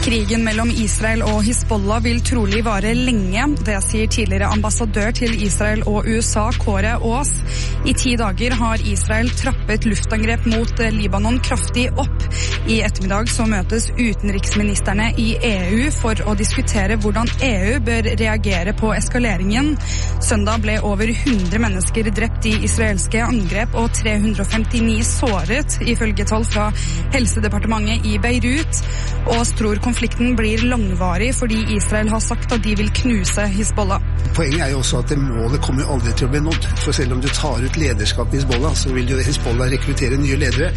Krigen mellom Israel og Hizbollah vil trolig vare lenge. Det sier tidligere ambassadør til Israel og USA, Kåre Aas. I 10 dager har Israel trappet luftangrep mot Libanon kraftig opp. I ettermiddag så møtes utenriksministerne i EU for å diskutere hvordan EU bør reagere på eskaleringen. Søndag ble over 100 mennesker drept i israelske angrep og 359 såret, ifølge tall fra Helsedepartementet i Beirut. Aas tror konflikten blir langvarig fordi Israel har sagt at de vil knuse Hizbollah. Poenget er jo også at det målet kommer aldri til å bli nådd. For selv om du tar ut lederskap i Hizbollah, så vil jo Hizbollah rekruttere nye ledere.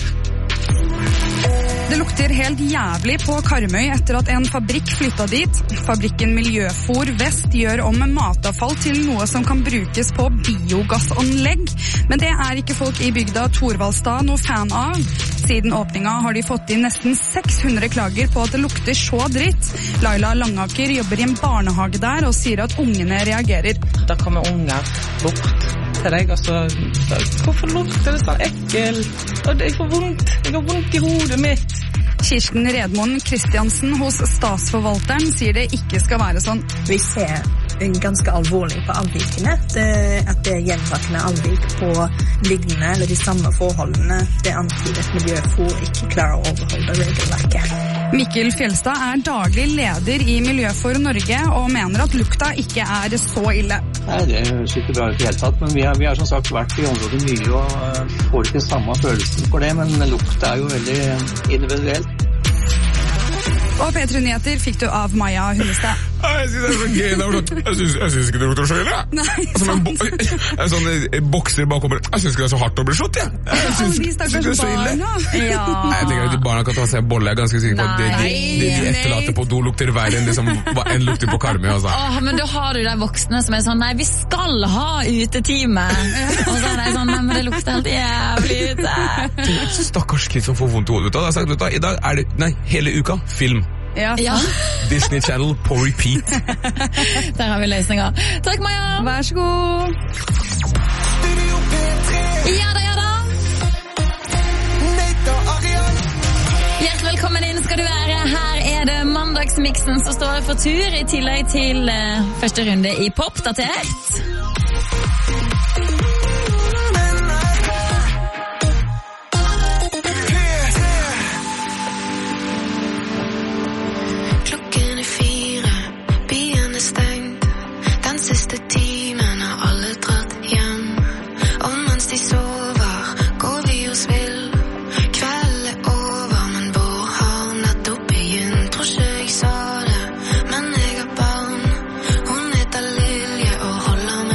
Det lukter helt jævlig på Karmøy etter at en fabrikk flyttet dit. Fabrikken Miljøfor Vest gjør om matavfall til noe som kan brukes på biogassanlegg. Men det er ikke folk i bygda Torvaldstad noe fan av. Siden åpninga har de fått inn nesten 600 klager på at det lukter så dritt. Laila Langaker jobber i en barnehage der og sier at ungene reagerer. Da kommer unger bort til deg, og så hvorfor lukter det sånn ekkel? Og det er for vondt. Jeg har vondt i hodet mitt. Kirsten Redmoen Kristiansen hos Statsforvalteren sier det ikke skal være sånn. Vi ser ganske alvorlig på avvikene, at det er gjentakende avvik på lignende eller de samme forholdene. Det antyder at Miljøfor ikke klarer å overholde regelverket. Mikkel Fjellstad er daglig leder i Miljøfor Norge og mener at lukta ikke er så ille. Nei, det høres ikke bra ut i hele tatt, men vi har som sagt vært i området mye og får ikke samme følelsen for det, men lukta er jo veldig individuelt. Og P3 Nyheter fikk du av Maja Hundestad. Jeg synes det er så gøy. Jeg synes ikke det lukter så ille. Nei, en sånn bokser bakover. Jeg synes ikke det er så hardt å bli slått, jeg. Jeg synes ikke det er så ille. Ja. Jeg tenker at de barna kan ta seg en bolle. Jeg er ganske sikker på at det de etterlater på do lukter verre enn det som en lukter på Karmøy. Altså. Men da har du de voksne som er sånn, nei, vi skal ha utetime. Og så er de sånn, nei, men det lukter helt jævlig ute. Stakkars kids som får vondt i hodet. Jeg har sagt, vet du, i dag er det, hele uka, film. Ja. Disney Channel på repeat. Der har vi løsninger. Takk, Maja. Vær så god. Ja da. Hjertelig velkommen inn skal du være. Her er det mandagsmiksen som står for tur, i tillegg til første runde i Popdatert. Hun heter Lilje og holder med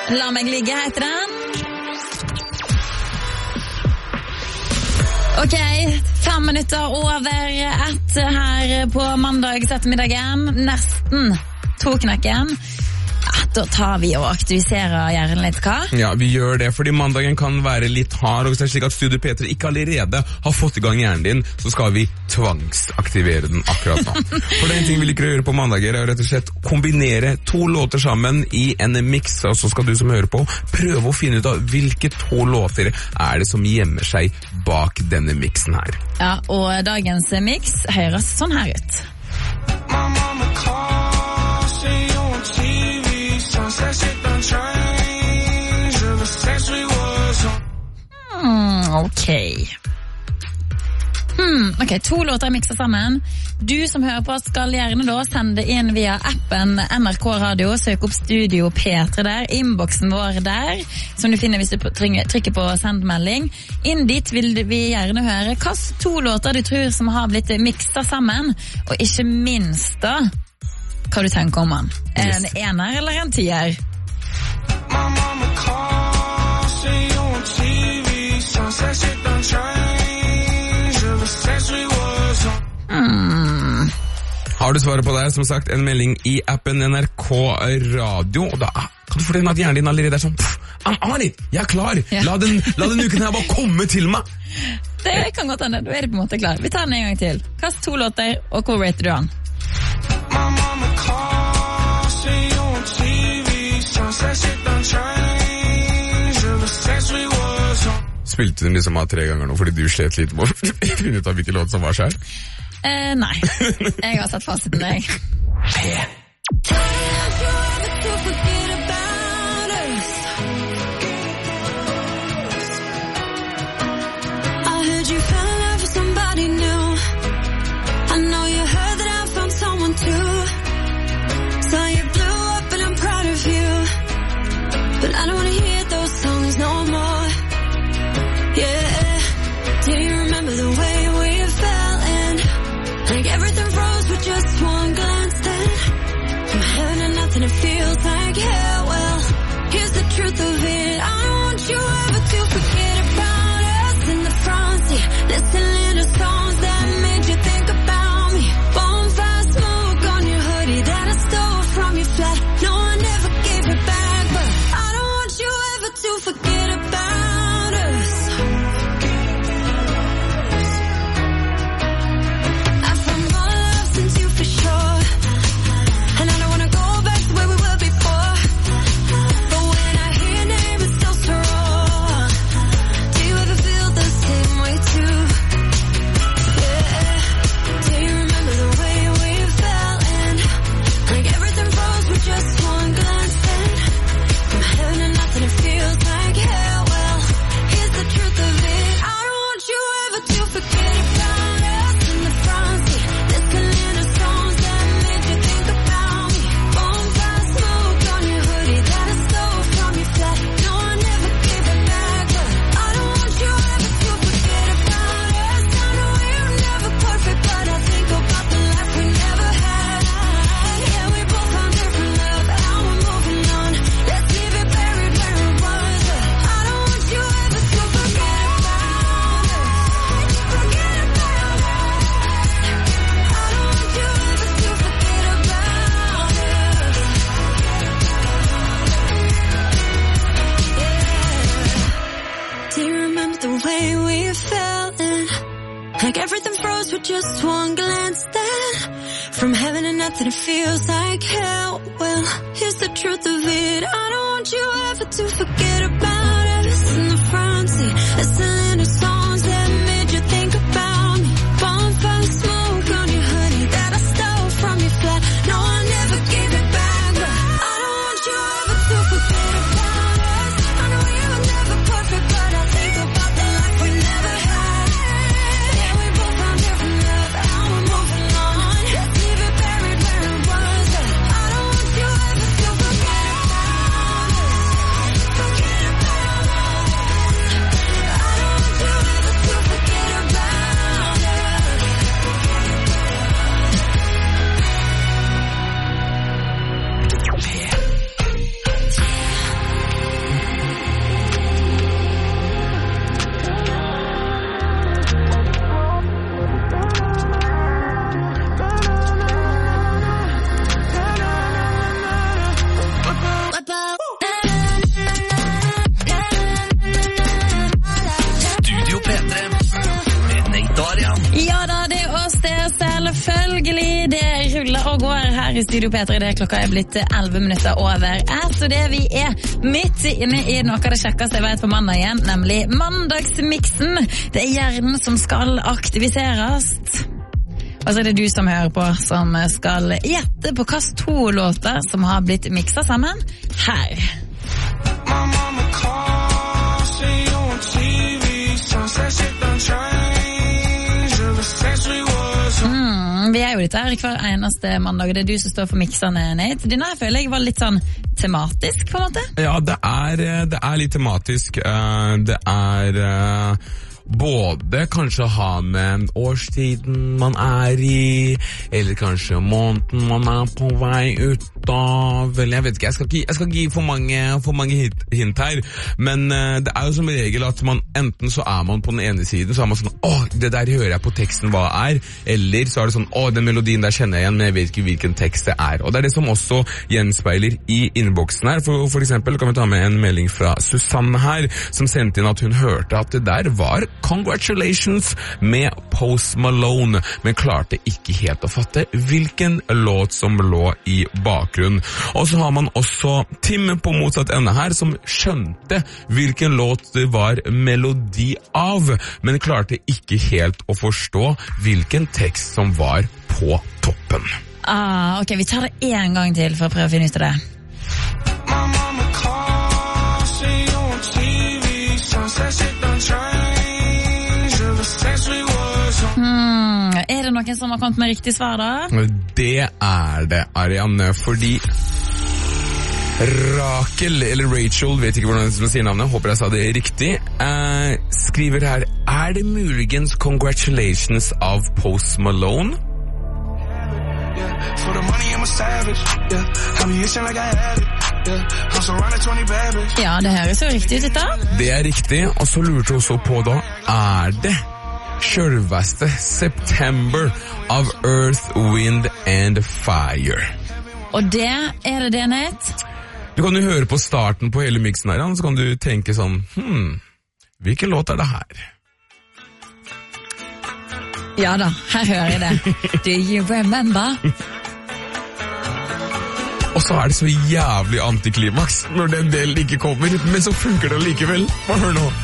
La meg ligge heter den. Ok, 5 minutter over 1 her på mandags ettermiddagen. Nesten 2-knekken. Da tar vi og aktiviserer hjernen litt, hva? Ja, vi gjør det, fordi mandagen kan være litt hard, og hvis det er slik at Studio P3 ikke allerede har fått i gang hjernen din, så skal vi tvangsaktivere den akkurat nå. For det er en ting vi liker å gjøre på mandager, er rett og slett kombinere 2 låter sammen i en mix, og så skal du som hører på prøve å finne ut av hvilke 2 låter er det som gjemmer seg bak denne mixen her. Ja, og dagens mix høres sånn her ut. Ok. Ok, 2 låter mikset sammen. Du som hører på skal gjerne da sende inn via appen NRK Radio, søk opp Studio P3 der, inboxen vår der, som du finner hvis du trykker på sendmelding. Inn dit vil vi gjerne høre hvilke 2 låter du tror som har blitt mikset sammen, og ikke minst da, hva du tenker om den. Er det en ener eller en 10er? Har du svaret på det, som sagt, en melding i appen NRK Radio, og da kan du fortelle at hjernen din allerede er sånn, I'm on it, jeg er klar, la den uken her bare komme til meg. Det kan godt hende, da er det på en måte klar. Vi tar den en gang til. Kast 2 låter, og hvor rater du den? Spilte den liksom av 3 ganger nå, fordi du slet litt med å finne ut av hvilke låt som var skjær? Nei, jeg har sett fasiten deg. But I don't wanna hear those songs no more. Yeah, do you remember the way we fell in? Like everything froze with just one glance then. From heaven to nothing it feels like hell. Well, here's the truth of it. I don't want you ever to forget about us in the front seat. Listening to songs that made you think about me. Bonfire smoke on your hoodie that I stole from your flat. No, I never gave it back, but I don't want you ever to forget about us. I've found more love since you for sure, and I don't wanna go back to where we were before. But when I hear your name, it's so strong. Do you ever feel the same way too? Yeah. Do you remember the way we fell in? Like everything froze with just one glance then. From heaven to nothing it feels like hell. Well, here's the truth of it. I don't want you ever to forget about us in the front seat. Listening to songs that made you think about me. Bonfire smoke on your hoodie that I stole from your flat. No, I never gave it back, but I don't want you ever to forget about us. I know we were never perfect, but I think about the life we never had. Yeah, we both found different love, now we're moving on. Let's leave it buried where it was. I don't want you ever to forget about us. Forget about us. I don't want you ever to forget about us. Yeah. Do you remember the way we fell in? Like everything froze with just one glance then. From heaven to nothing it feels like hell. Well, here's the truth of it. I don't want you ever to forget about us in the front seat. Listening to songs that made you think about me. Bonfire smoke on your hoodie that I stole from your flat. No, I never gave it back, but I don't want you ever to forget about us. I know we were never perfect, but I think about the life we never had. Yeah, we both found different love, now we're moving on. Let's leave it buried where it was. I don't want you ever to forget about us. Forget about us. Selvfølgelig, det ruller og går her i Studio P3. Det klokka blitt 11 minutter over. Så det vi midt inne i noe av det kjekkeste jeg vet på mandag igjen, nemlig mandagsmiksen. Det hjernen som skal aktiviseres. Og så det du som hører på, som skal gjette på hvilke 2 låter som har blitt mikset sammen her. Vi jo dette her hver eneste mandag, og det du som står for miksene, Nate. Denne her føler jeg var litt sånn tematisk, på en måte. Ja, det er litt tematisk. Det både kanskje ha med årstiden man i, eller kanskje måneden man på vei ut av, eller jeg vet ikke, jeg skal ikke gi for mange hint her, men det jo som regel at man enten så man på den ene siden, så man sånn, det der hører jeg på teksten hva eller så det sånn, den melodien der kjenner jeg igjen, men jeg vet ikke hvilken tekst det og det det som også gjenspeiler i innboksen her. For eksempel kan vi ta med en melding fra Susanne her, som sendte inn at hun hørte at det der var Congratulations med Post Malone, men klarte ikke helt å fatte hvilken låt som lå i bakgrunnen. Og så har man også Tim på motsatt ende her, som skjønte hvilken låt det var melodi av, men klarte ikke helt å forstå hvilken tekst som var på toppen. Ok, vi tar det en gang til for å prøve å finne ut av det. Det noen som har kommet med riktig svar da? Det det, Ariane, fordi Rakel, eller Rachel, vet ikke hvordan jeg sier navnet, håper jeg sa det riktig, skriver her, det muligens Congratulations av Post Malone? Ja, det høres jo riktig ut da. Det riktig, og så lurte jeg også på da, det selveste September av Earth, Wind and Fire? Og det det, Nate? Du kan jo høre på starten på hele mixen her, så kan du tenke sånn, hvilken låt det her? Ja da, her hører jeg det. Do you remember? Og så det så jævlig antiklimaks når den delen ikke kommer, men så funker det likevel. Hør nå.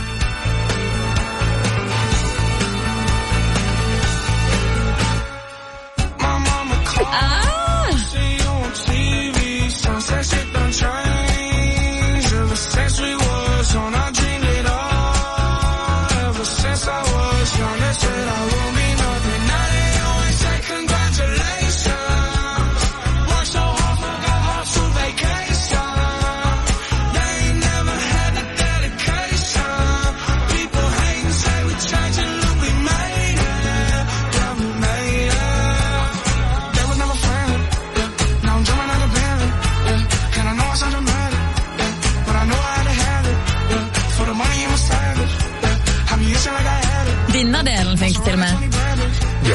Delen fikk til med. Ja.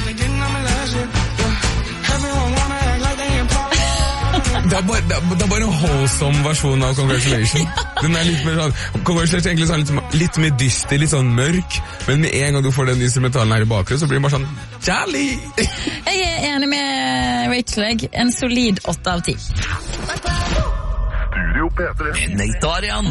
Det bare en wholesome versjon av Congratulations. Den litt mer sånn, Congratulations egentlig sånn litt mer dyster, litt sånn mørk, men med en gang du får den instrumentalen her i bakgrunn, så blir det bare sånn, jolly! Jeg enig med Rachel, en solid 8 av 10. Studio P3 med Nate Arian.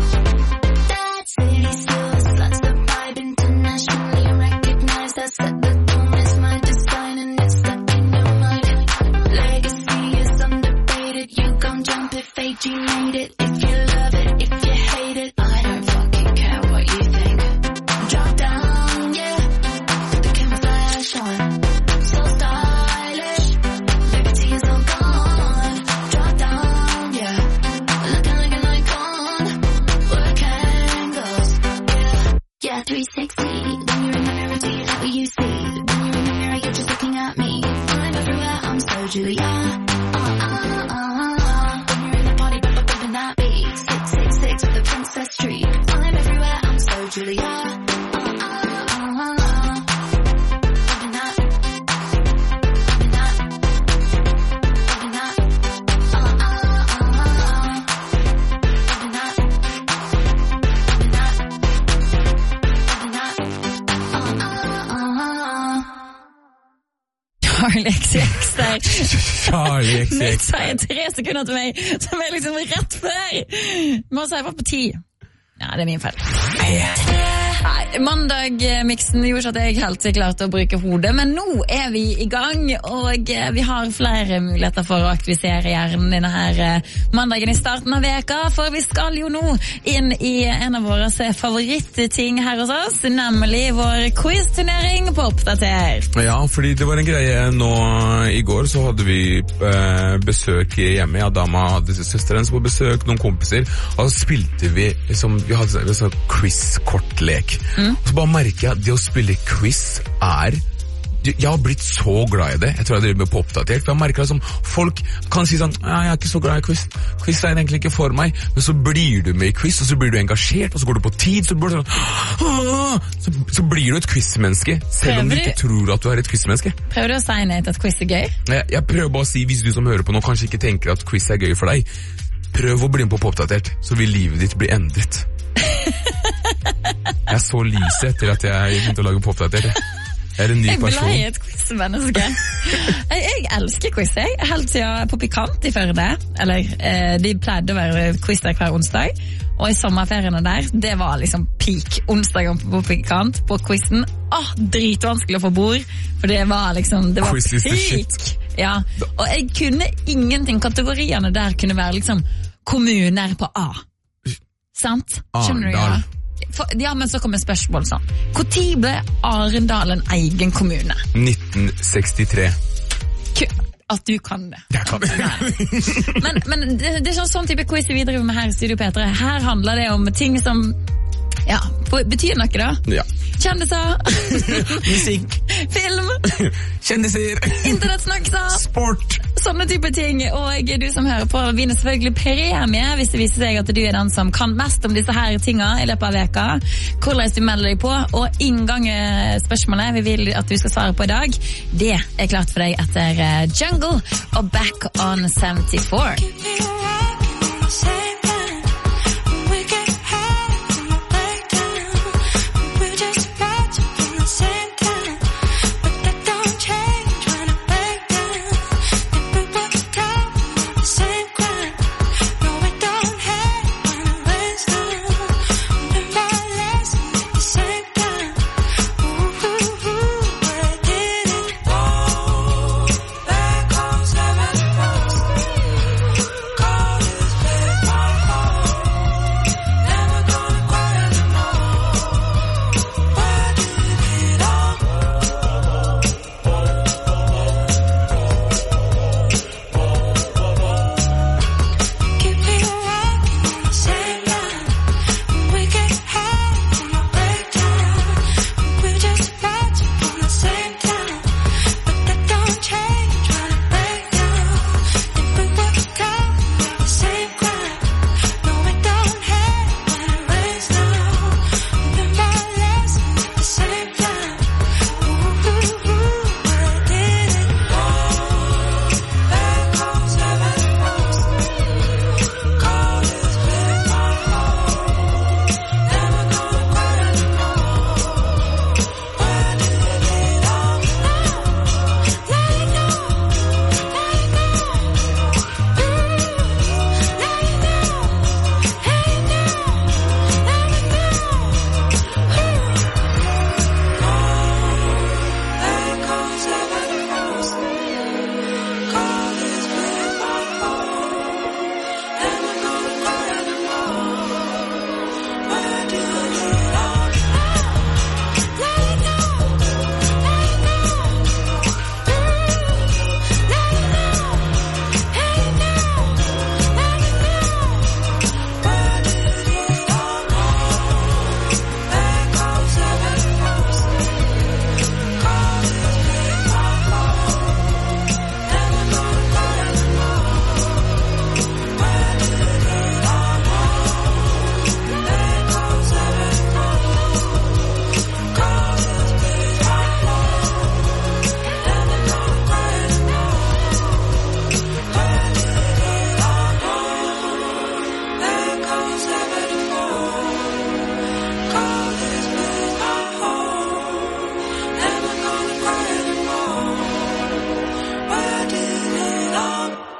Set the Julia. When you're in the party, bumping that beat. 666 with the princess streak. I'm everywhere, I'm so Julia. Charlie XX der. Charlie XX. Nå sa jeg 3 sekunder til meg, som er liksom rett før. Må si jeg var på 10. Ja, det er min feil. Nei, mandag-miksen gjorde ikke at jeg helt klarte å bruke hodet, men nå er vi i gang, og vi har flere muligheter for å aktivisere hjernen denne her mandagen i starten av veka, for vi skal jo nå inn i en av våre favorittting her hos oss, nemlig vår quiz-turnering på Oppdater. Ja, fordi det var en greie nå i går, så hadde vi besøk hjemme. Ja, dama hadde søsteren på besøk, noen kompiser, og så spilte vi liksom, vi hadde sånn quiz-kortlek. Og så bare merker jeg at det å spille quiz jeg har blitt så glad i det. Jeg tror jeg driver med på Oppdatert, for jeg merker at folk kan si sånn, jeg er ikke så glad i quiz. Quiz er egentlig ikke for meg. Men så blir du med i quiz, og så blir du engasjert, og så går du på tid, så blir du sånn, så blir du et quizmenneske, selv om du ikke tror at du er et quizmenneske. Prøver du å si nei til at quiz er gøy? Jeg prøver bare å si, hvis du som hører på nå kanskje ikke tenker at quiz er gøy for deg, prøv å bli med på Oppdatert, så vil livet ditt bli endret. Jeg så lyset etter at jeg begynte å lage på Oppdatert. Jeg er en ny person. Jeg ble et quizmenneske. Jeg elsker quiz, jeg. Helt siden på Pikant i Førde. Eller, de pleide å være quiz der hver onsdag. Og i sommerferiene der, det var liksom peak onsdagen på Pikant, på quizen. Dritvanskelig å få bord, for det var liksom, det var peak. Ja, og jeg kunne ingenting. Kategoriene der kunne være liksom kommuner på A. Sant? Skjønner du? Ja, men så kommer spørsmål sånn. Hvor tid ble Arendal en egen kommune? 1963. At du kan det. Jeg kan det. Men det er sånn type quiz vi driver med her i Studio P3. Her handler det om ting som betyr noe da. Ja. Kjendiser. Musikk. Film. Kjendiser. Internettsnakser. Sport. Sånne type ting. Og du som hører på vinner selvfølgelig premie hvis det viser seg at du er den som kan mest om disse her tingene i løpet av veka. Hvordan du melder deg på. Og inngangsspørsmålet vi vil at du skal svare på i dag, det er klart for deg etter Jungle og Back on 74.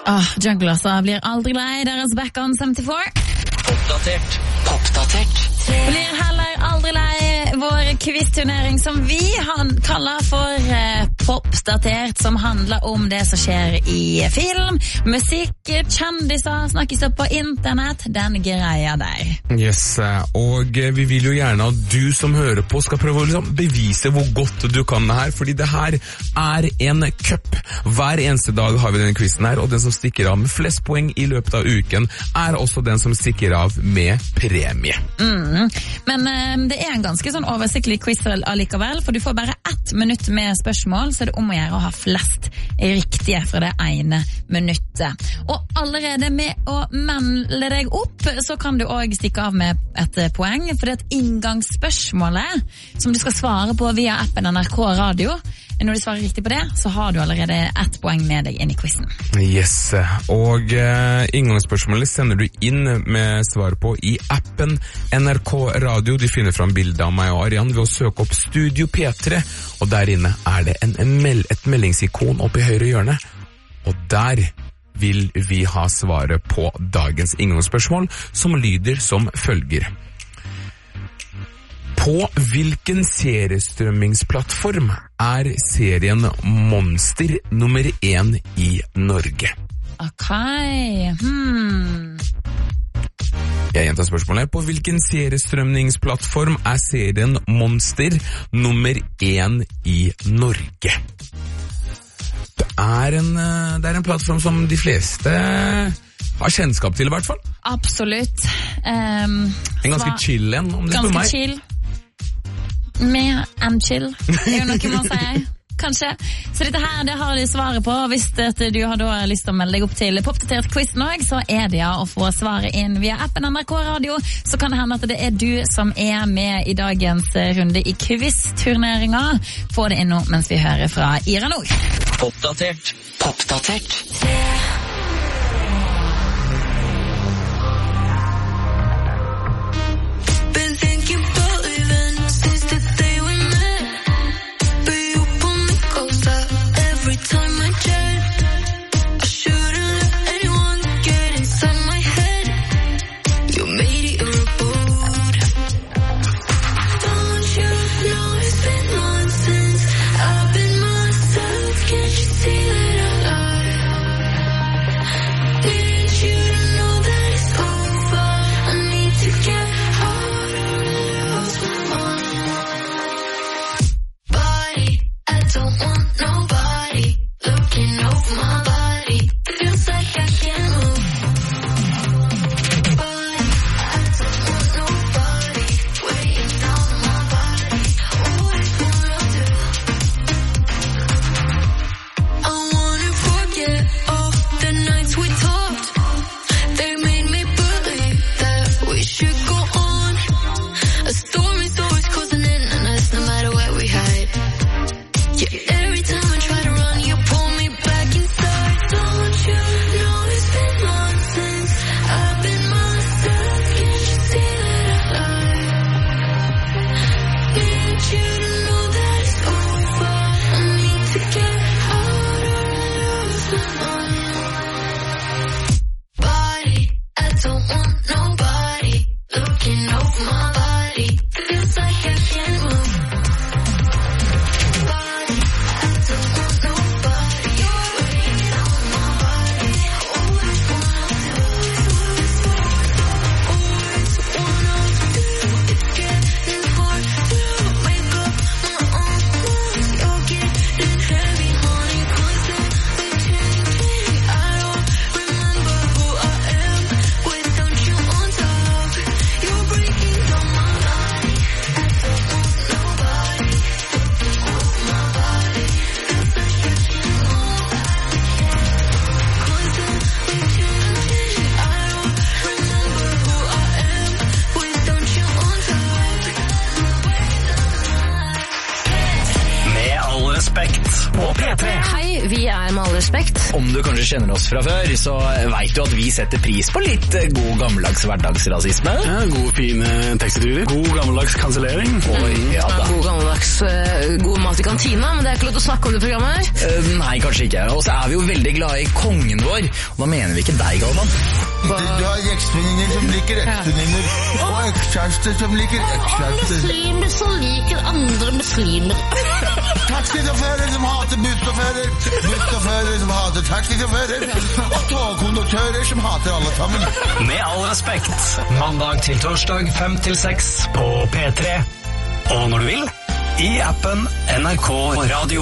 Junglers blir aldri lei deres Back on 74. Oppdatert. Blir heller aldri lei vår quiz-turnering som vi kaller for Popdatert, som handler om det som skjer i film, musikk, kjendiser, snakkes opp på internett, den greia der. Yes, og vi vil jo gjerne at du som hører på skal prøve å bevise hvor godt du kan det her, fordi det her er en cup. Hver eneste dag har vi denne quizen her, og den som stikker av med flest poeng i løpet av uken er også den som stikker av med premie. Men det er en ganske sånn oversiktlig quiz allikevel, for du får bare 1 minutt med spørsmål, så det er om å gjøre å ha flest riktige fra det ene minuttet. Og allerede med å melde deg opp, så kan du også stikke av med et poeng, for det er et inngangsspørsmålet som du skal svare på via appen NRK Radio. Når du svarer riktig på det, så har du allerede 1 poeng med deg inn i quizen. Yes, og inngangsspørsmålet sender du inn med svar på i appen NRK Radio. Du finner fram bildet av meg og Arian ved å søke opp Studio P3, og der inne er det et meldingsikon oppe i høyre hjørne, og der vil vi ha svaret på dagens inngangsspørsmål, som lyder som følger. På hvilken seriestrømmingsplattform er serien Monster nummer 1 i Norge? Ok, Jeg gjentar spørsmålet. På hvilken seriestrømningsplattform er serien Monster nummer 1 i Norge? Det er en plattform som de fleste har kjennskap til, i hvert fall. Absolutt. En ganske chill en, om det spør meg. Ganske chill. Med and chill. Det er jo noe man sier. Kanskje. Så dette her, det har du svaret på. Hvis du har da lyst til å melde deg opp til Popdatert quizen også, så er det å få svaret inn via appen NRK Radio. Så kan det hende at det er du som er med i dagens runde i quiz-turneringa. Få det inn nå mens vi hører fra Ira Nord. Popdatert. vi med all respekt. Om du kanskje kjenner oss fra før, så vet du at vi setter pris på litt god gammeldags hverdagsrasisme. Ja, gode, fine tekstiturer. God gammeldags kansellering. Ja, God gammeldags god mat i kantina, men det ikke lov til å snakke om det programmet her. Nei, kanskje ikke. Og så vi jo veldig glade i kongen vår, og da mener vi ikke deg, Galvan. Du har eksvenninner som liker eksvenninner, og ekskjærester som liker ekskjærester. Muslimer som liker andre muslimer. Taxisjåfører som hater bussjåfører, bussjåfører som hater taxisjåfører, og togkonduktører som hater alle sammen. Med all respekt, mandag til torsdag 5-6 på P3. Og når du vil, i appen NRK Radio.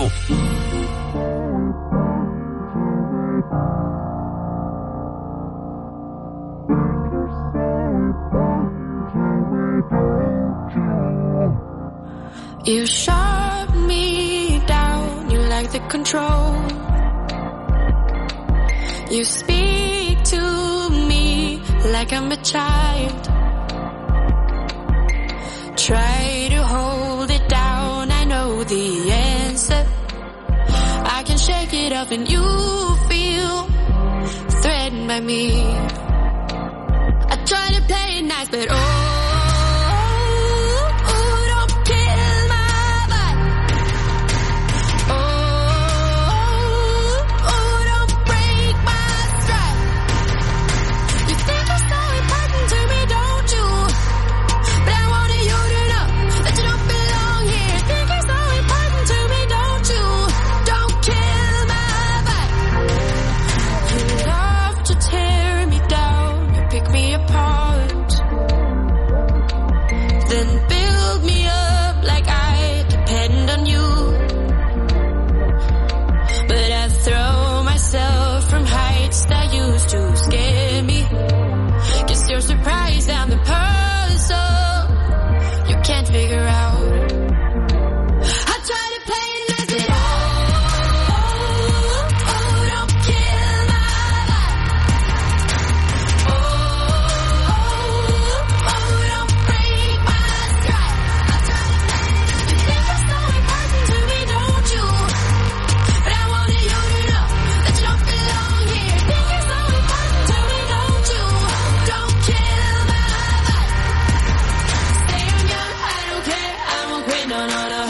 You shut me down, you like the control. You speak to me like I'm a child. Try to hold it down, I know the answer. I can shake it off and you feel threatened by me. I try to play it nice, but to scare me. Guess you're surprised I'm the puzzle you can't figure out. I try to play it nice, but don't kill my vibe. Don't break my stride. I try to play it nice. You think you're so important to me, don't you? But I wanted you to know that you don't belong here. Think you're so important to me, don't you? Don't kill my vibe. Say I'm young, I don't care, I won't quit, no, no, no.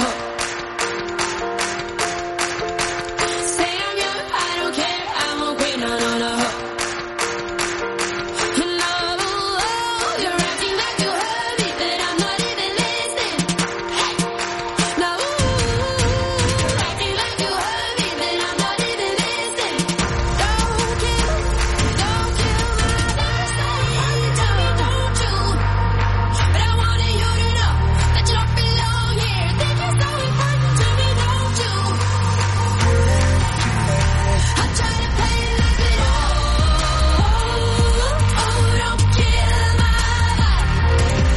Say I'm young, I don't care, I won't quit, no, no, no. No, you're acting like you heard me, but I'm not even listening. Hey, no, acting like you heard me, but I'm not even listening. Don't kill my vibe. So important to me, don't you? But I wanted you to know that you don't belong here. Think you're so important to me, don't you? I try to play it like it don't kill my vibe.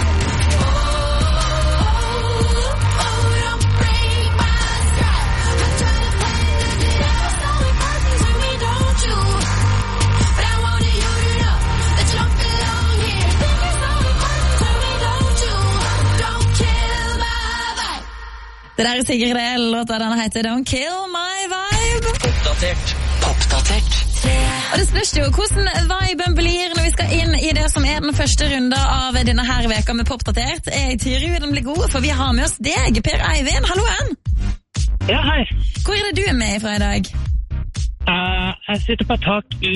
Don't break my stride. I try to play it like it you're so important to me, don't you? But I wanted you to know that you don't belong here. Think you're so important to me, don't you? Don't kill my vibe. Det der Sigrid Del, låta den heter Don't Kill My Vibe. Oppdatert. Og det spørs jo hvordan viben blir når vi skal inn i det som den første runde av denne her veka med Popdatert. Jeg tror den blir god, for vi har med oss deg, Per Eivind. Halloen! Ja, hei. Hvor det du med fra i dag? Jeg sitter på et tak i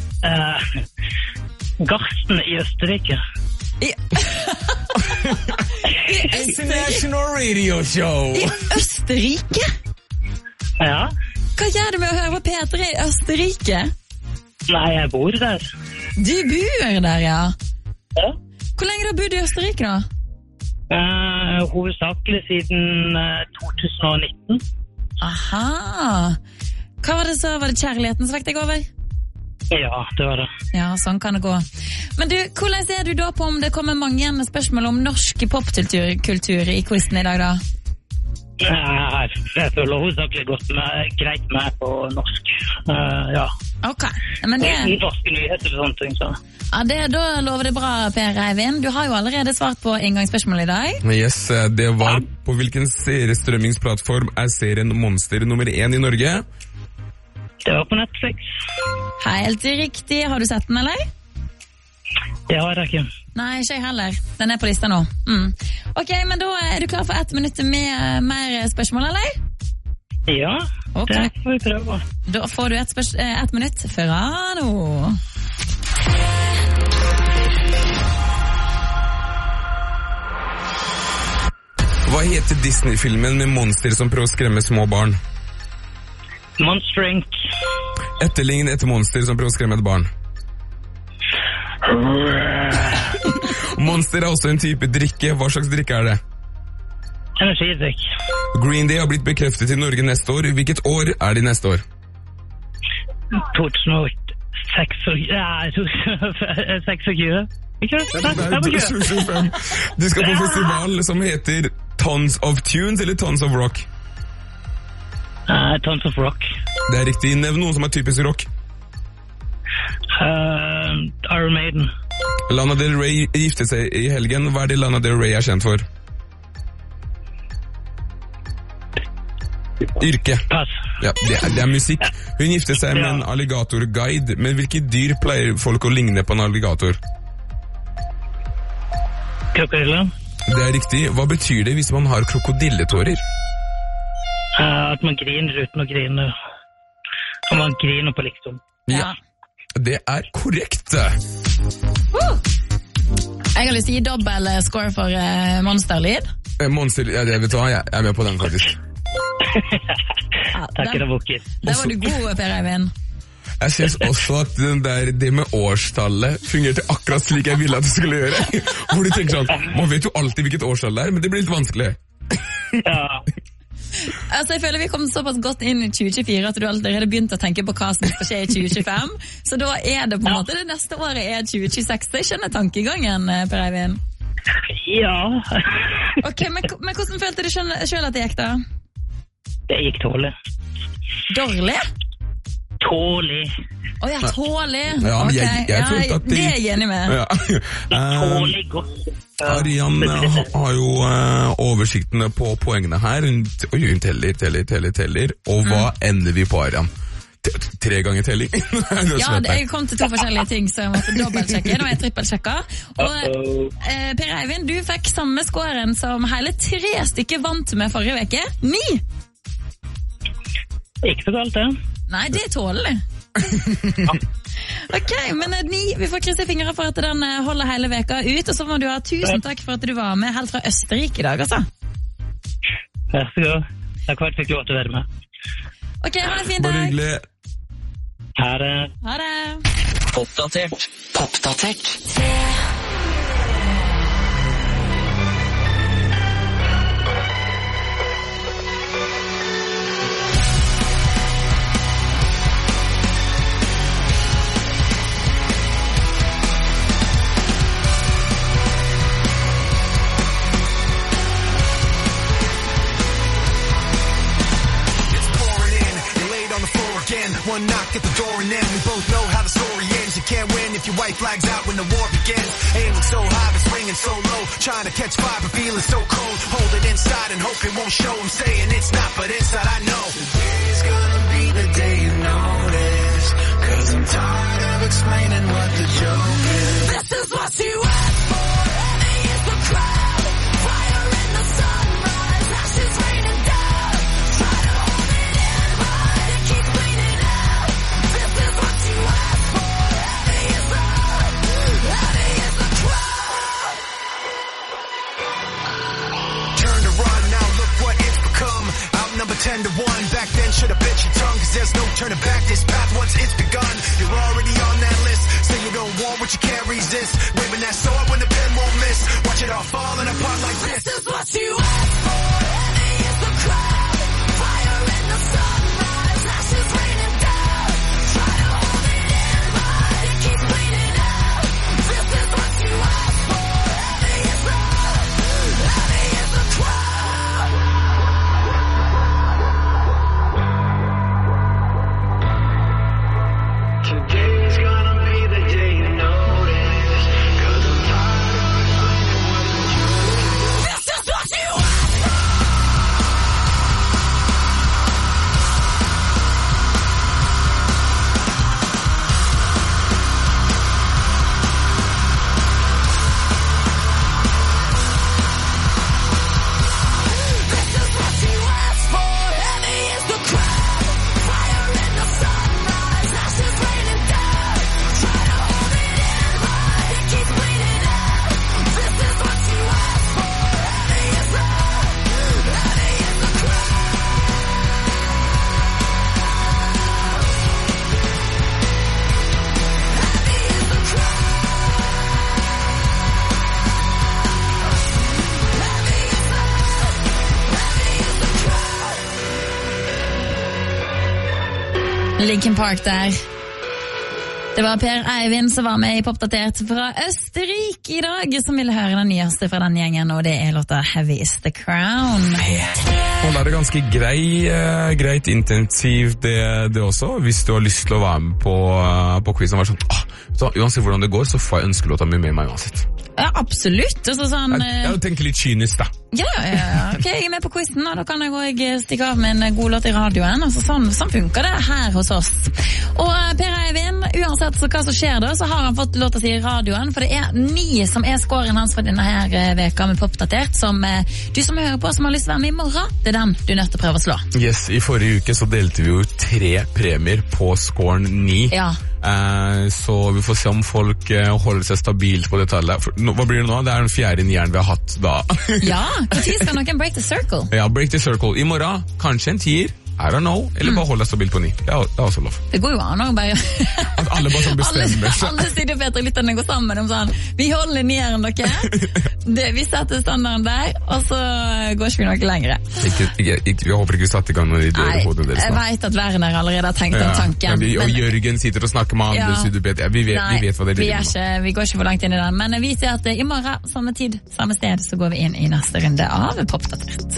Garsten i Østerrike. International Radio Show! I Østerrike? Ja. Hva gjør du med å høre på P3 i Østerrike? Nei, jeg bor der. Du bor der, ja. Ja. Hvor lenge har du bodd i Østerrike, da? Hovedsakelig siden 2019. Aha. Hva var det så? Var det kjærligheten som fikk deg over? Ja, det var det. Ja, sånn kan det gå. Men du, hvordan ser du da på om det kommer mange spørsmål om norsk popkultur i quizen i dag, da? Jeg føler hovedsakelig greit med på norsk. Ja. Ok, men det... Norske nyheter og sånne ting, så... Ja, da lover det bra, Per Eivind. Du har jo allerede svart på inngangsspørsmålet i dag. Yes, det var på hvilken seriestrømmingsplattform serien Monster nummer 1 i Norge? Det var på Netflix. Helt riktig. Har du sett den, eller? Det har jeg ikke. Nei, ikke jeg heller. Den er på lista nå. Ok, men da er du klar for 1 minutt med mer spørsmål, eller? Ja, okay. Det får vi prøve. Da får du 1 minutt fra nå. Hva heter Disney-filmen med monster som prøver å skremme små barn? Monster Inc. Etterlign et monster som prøver å skremme et barn. Monster er også en type drikke. Hva slags drikke er det? Energidrikk. Green Day har blitt bekreftet i Norge neste år. Hvilket år er de neste år? 2026. Ikke det? Nei, 2025. Du skal på festival som heter Tons of Tunes eller Tons of Rock? Tons of Rock. Det er riktig. Nevn noen som er typisk rock. Iron Maiden. Lana Del Rey gifte seg i helgen. Hva er det Lana Del Rey er kjent for? Yrke. Pass. Ja, det er musikk. Hun gifte seg med en alligatorguide. Men hvilke dyr pleier folk å ligne på en alligator? Krokodille. Det er riktig. Hva betyr det hvis man har krokodilletårer? At man griner uten å grine. Og man griner på liksom. Ja. Det er korrekt. Jeg har lyst til å gi dobbel score for monsterlyd. Monster, ja, det vet du hva, jeg er med på den faktisk. Takk da, Bukker. Der var du god, Per Eivind. Jeg synes også at det med årstallet fungerte akkurat slik jeg ville at det skulle gjøre. Hvor du tenker sånn, man vet jo alltid hvilket årstall det er, men det blir litt vanskelig. Ja. Altså, jeg føler vi kom såpass godt inn i 2024 at du allerede begynte å tenke på hva som skal skje i 2025. Så da er det på en måte det neste året er 2026. Jeg skjønner tankegangen, Per Eivind. Ja. Ok, men hvordan følte du selv at det gikk da? Det gikk tålig. Dårlig? Tålig. Åja, tålig. Ja, men jeg følte at det er jeg enig med. Ja. Tålig godt. Arian har jo oversiktene på poengene her. Hun teller. Og hva ender vi på, Arian? 3 ganger telling? Ja, jeg kom til 2 forskjellige ting, så jeg måtte dobbeltsjekke. Nå er jeg trippelsjekka. Og Per Eivind, du fikk samme scoren som hele 3 stykker vant med forrige veke. 9! Ikke så galt, det. Nei, det er tålelig. Ok, men 9. Vi får krysse fingre for at den holder hele veka ut, og så må du ha 1000 takk for at du var med helt fra Østerrike i dag, altså. Vær så god. Takk for at jeg fikk lov til å være med. Ok, ha en fin dag. Bare hyggelig. Ha det. Ha det. Oppdatert. One knock at the door and then we both know how the story ends. You can't win if your white flag's out when the war begins. Aiming so high but swinging so low, trying to catch fire but feeling so cold. Hold it inside and hope it won't show. I'm saying it's not, but inside I know today's gonna be the day you notice. 'Cause I'm tired of explaining what the joke is. This is what you asked for. Heavy is the crowd, fire in the sunrise, ashes raining down. Try to hold it in, but it keeps bleeding out. This is what you asked for. Heavy is the crowd. Turn to run, now look what it's become. Outnumbered 10-1, back then should've bit your tongue. 'Cause there's no turning back, this path once it's begun. You're already on that list, say you don't want what you can't resist. Waving that sword when the pen won't miss. Watch it all falling apart like this. This is what you asked for. Heavy is the crowd, fire in the sunrise, ashes raining down. Try to hold it in, but it keeps bleeding out. This is what you asked for. Heavy is the crowd. Today's gonna be the day you notice. 'Cause I'm tired Linkin Park der. Det var Per Eivind som var med i Popdatert fra Østerrike i dag, som ville høre den nyeste fra den gjengen, og det er låta Heavy is the Crown. Og da er det ganske greit intensivt det også, hvis du har lyst til å være med på quizen og være sånn, så uansett hvordan det går, så får jeg ønskelåta mi med meg uansett. Ja, absolutt. Altså, sånn, jeg tenker litt kynisk da. Ja. Ok, jeg er med på quizen, og da kan jeg også stikke av med en god låt i radioen. Altså, sånn funker det her hos oss. Og Per Eivind, uansett hva som skjer da, så har han fått låt å si i radioen, for det er 9 som er scoren hans for denne her veka med Popdatert, som du som hører på, som har lyst til å være med i morgen, det er den du er nødt til å prøve å slå. Yes, i forrige uke så delte vi jo 3 premier på scoren 9. Ja. Så vi får se om folk holder seg stabilt på det tallet. Hva blir det nå? Det er den 4. nieren vi har hatt da. Ja, når skal noen break the circle? Ja, break the circle. I morgen, kanskje en 10, I don't know, eller bare holde deg stabilt på 9. Det er også lov. Det går jo an å bare... At alle bare sånn bestemmer seg. Alle studiopeterlytterne går sammen om sånn, vi holder nieren dere, vi setter standarden der, og så går ikke vi noe lengre. Jeg håper ikke vi satt i gang med de døde hodene deres. Jeg vet at Werner allerede har tenkt den tanken. Og Jørgen sitter og snakker med andre studiopeter. Vi vet hva det er. Vi går ikke for langt inn i den, men vi sier at i morgen, samme tid, samme sted, så går vi inn i neste runde av Popdatert.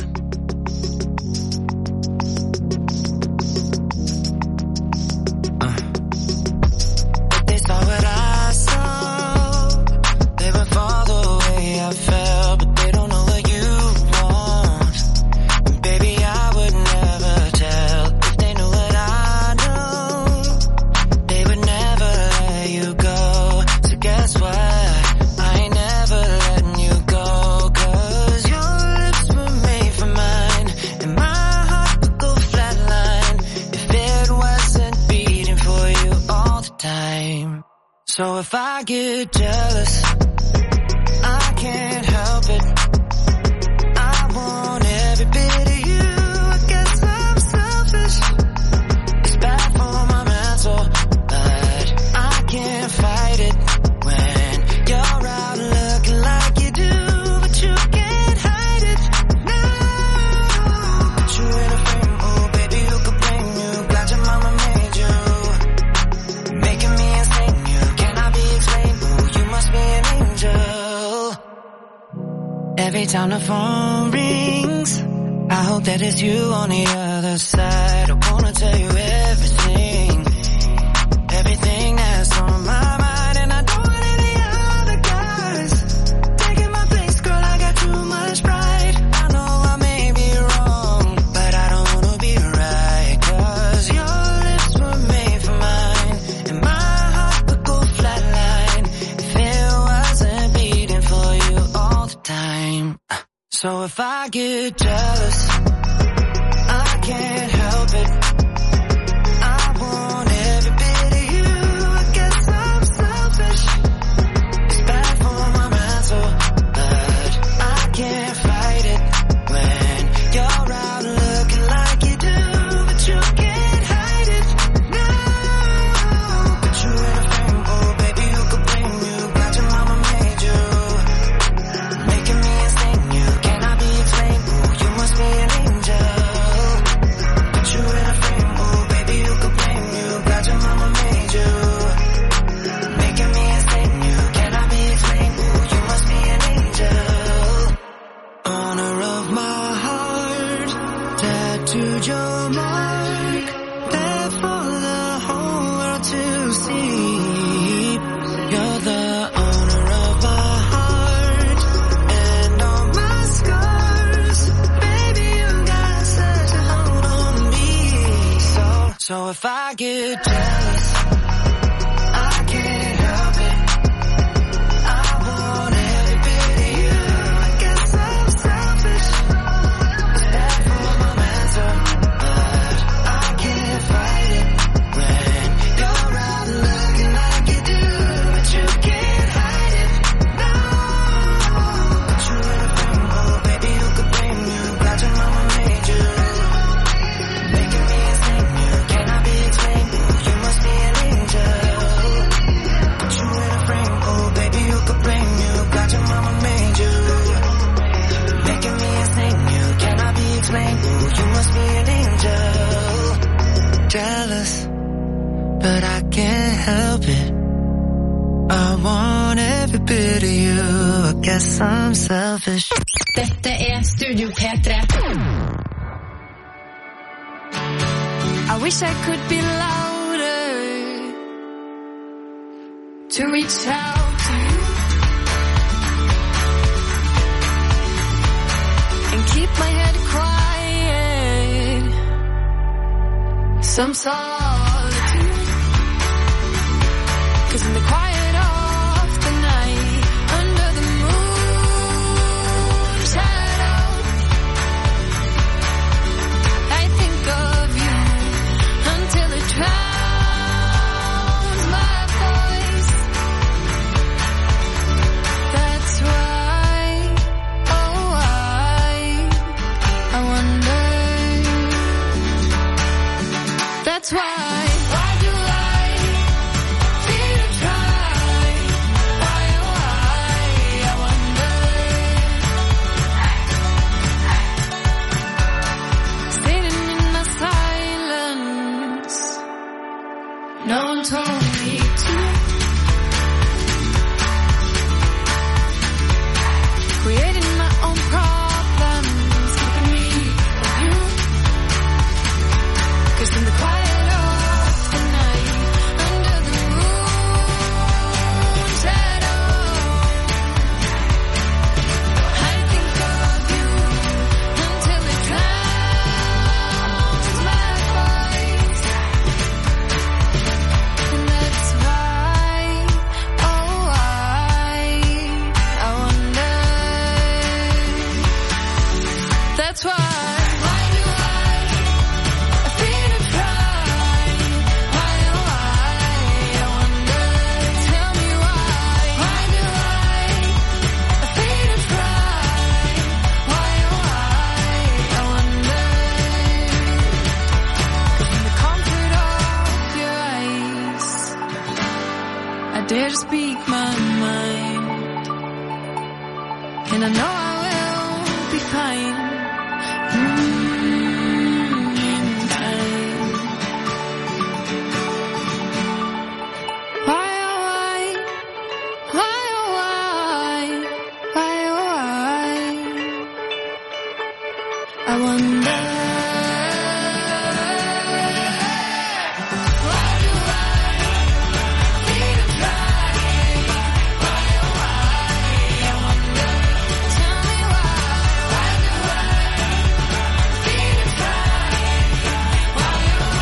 So if I get jealous, I can't help it. I want every bit of you. I guess I'm selfish. It's bad for my mental, but I can't fight it. When you're out looking like you do, but you can't hide it. No, put you in a frame, oh baby, who could blame you? Glad your mama made you, making me insane. Every time the phone rings, I hope that it's you on the other side. I wanna tell you everything, everything that's on my mind. And I don't want any other guys taking my place, girl, I got too much pride. I know I may be wrong, but I don't wanna be right. Cause your lips were made for mine, and my heart would go flatline if it wasn't beating for you all the time. So if I get jealous, I can't help it. I want every bit of you. I guess I'm selfish. It's bad for my mental, but I can't fight it. When you're out looking like you do, but you can't hide it. No, put you in a frame, oh baby, who could blame you? Glad your mama made you, making me insane. You cannot be explained. Ooh, you must be an angel. Put you in a frame, oh baby, who could blame you? Glad your mama made you, making me insane. You cannot be explained. Ooh, you must be an angel. Honor of my heart, tattooed your mark, there for the whole world to see. You're the owner of my heart and all my scars. Baby, you got such a hold on me. So if I get jealous, I can't help it. I want every bit of you. I guess I'm selfish. It's bad for my mental, but I can't fight it. When you're out looking like you do, but you can't hide it. No, put you in a frame, oh baby, who could blame you? Glad your mama made you, making me insane. You cannot be explained. Ooh, you must be an angel. Put you in a frame, oh baby, who could blame you? Glad your mama made you, making me insane. You cannot be explained. Ooh, you must be an angel. Jealous, but I can't help it. I want every bit of you. I guess I'm selfish. Dette Studio P3. I wish I could be louder to reach out to you and keep my head quiet. Some solitude, 'cause in the quiet of the night, under the moon shadow, I think of you until it drowns my voice. That's why, oh I wonder. That's why do I feel to try? Why, oh I wonder. Sitting in my silence, no one told me to. Creating my own problems, keeping me from you. 'Cause in the quiet of the night, under the moon shadow, I think of you until it drowns my voice. And that's why, oh I wonder. That's why do I feel to try? Why, oh I wonder. Tell me why do I feel to try? Why, oh I wonder. 'Cause in the comfort of your eyes, I dare to speak my mind, and I know I will be fine. In time. Why, oh I wonder. Why do I feel to try? Why, oh I wonder. Tell me why do I feel to try? Why, oh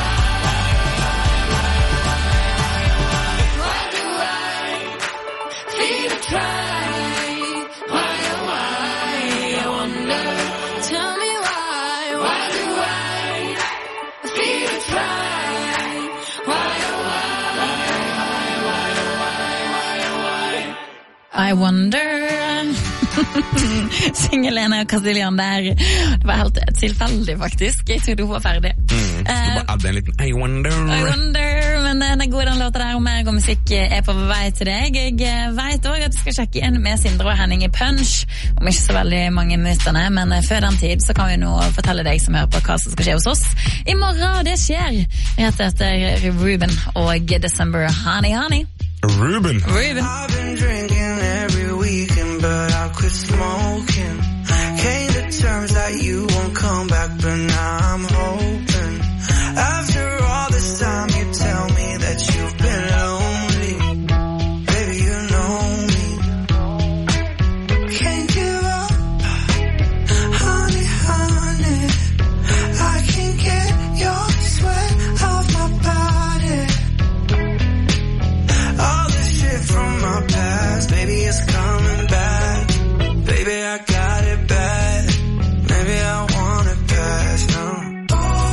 why do I feel to try? Why, oh I wonder. Tell me why do I feel to try? Why, oh I wonder. Synger Lena Castillian der. Det var helt tilfeldig faktisk. Jeg trodde hun var ferdig. Bare adde en liten I wonder. Men den gode den låta der og mer god musikk er på vei til deg. Jeg vet også at du skal sjekke inn med Sindre og Henning i Punch om ikke så veldig mange minutterne, men før den tid så kan vi nå fortelle deg som hører på hva som skal skje hos oss i morgen. Det skjer rett etter Ruben og December Honey. Ruben. I've been drinking every weekend, but I quit smoking. Came to terms that you won't come back, but now I'm hoping. After all this time, you tell me that you've been lonely. Baby, you know me. Can't give up, honey, honey. I can't get your sweat off my body. All this shit from my past, baby, it's coming back. Baby, I got it bad. Maybe I want it past now. Oh,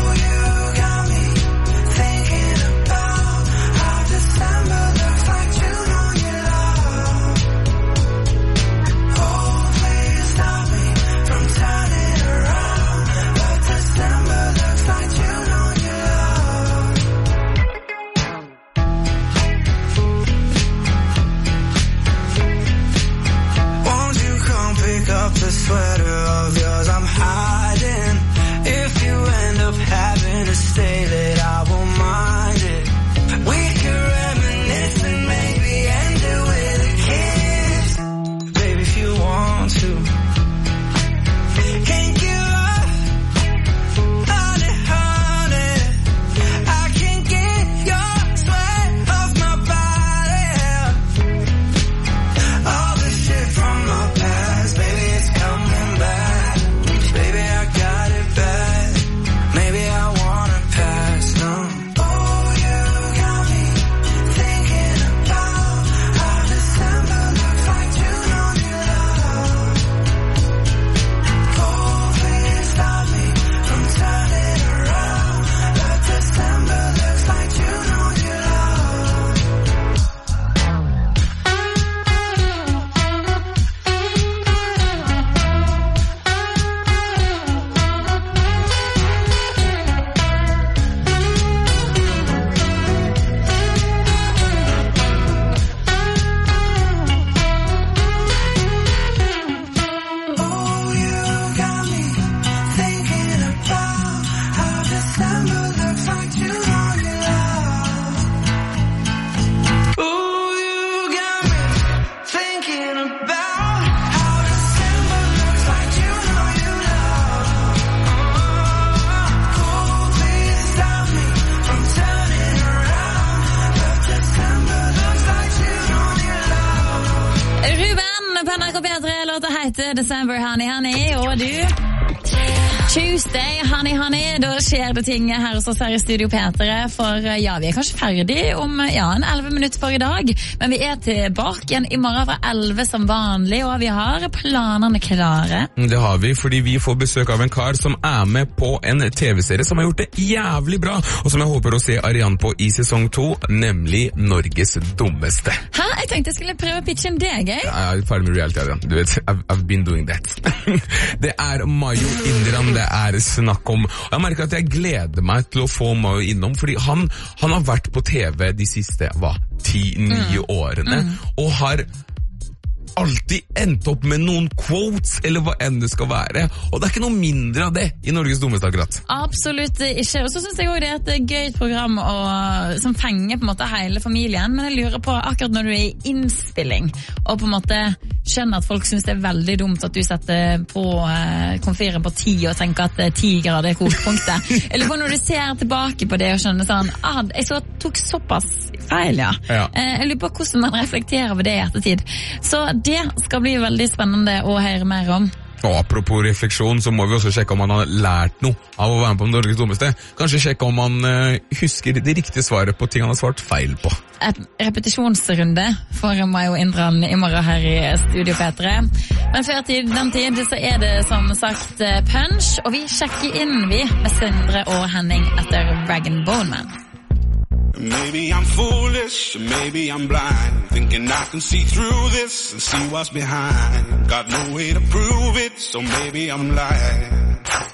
Låta heter December Honey Honey, og du... Tuesday, honey, honey, da skjer det ting her hos oss her i Studio P3, for ja, vi kanskje ferdig om en 11 minutter for i dag, men vi tilbake igjen i morgen fra 11 som vanlig, og vi har planene klare. Det har vi, fordi vi får besøk av en kar som med på en TV-serie som har gjort det jævlig bra, og som jeg håper å se Arian på i sesong 2, nemlig Norges dummeste. Hæ? Jeg tenkte jeg skulle prøve å pitche en deg, jeg? Ja, jeg er ferdig med reality, Arian. Du vet, I've been doing that. Det Mayo Indiran det snakk om. Og jeg merker at jeg gleder meg til å få Mayo innom, fordi han har vært på TV de siste, 10-9 årene, og har alltid endt opp med noen quotes, eller hva enn det skal være. Og det ikke noe mindre av det i Norges dummeste akkurat. Absolutt ikke. Og så synes jeg også det et gøyt program som fenger på en måte hele familien, men jeg lurer på akkurat når du i innspilling, og på en måte skjønner at folk synes det veldig dumt at du setter på komfyren på 10 og tenker at 10 grader kokepunktet. Eller når du ser tilbake på det og skjønner sånn, jeg så tok såpass feil, ja. Jeg lurer på hvordan man reflekterer over det i ettertid. Så det skal bli veldig spennende å høre mer om. Og apropos refleksjon, så må vi også sjekke om man har lært noe av å være med på Norges dummeste. Kanskje sjekke om man husker det riktige svaret på ting han har svart feil på. Et repetisjonsrunde for Mayo Indran i morgen her i Studio P3. Men før den tid så det som sagt punch, og vi sjekker inn med Sindre og Henning etter Rag & Bone Man. Maybe I'm foolish, maybe I'm blind, thinking I can see through this and see what's behind. Got no way to prove it, so maybe I'm lying.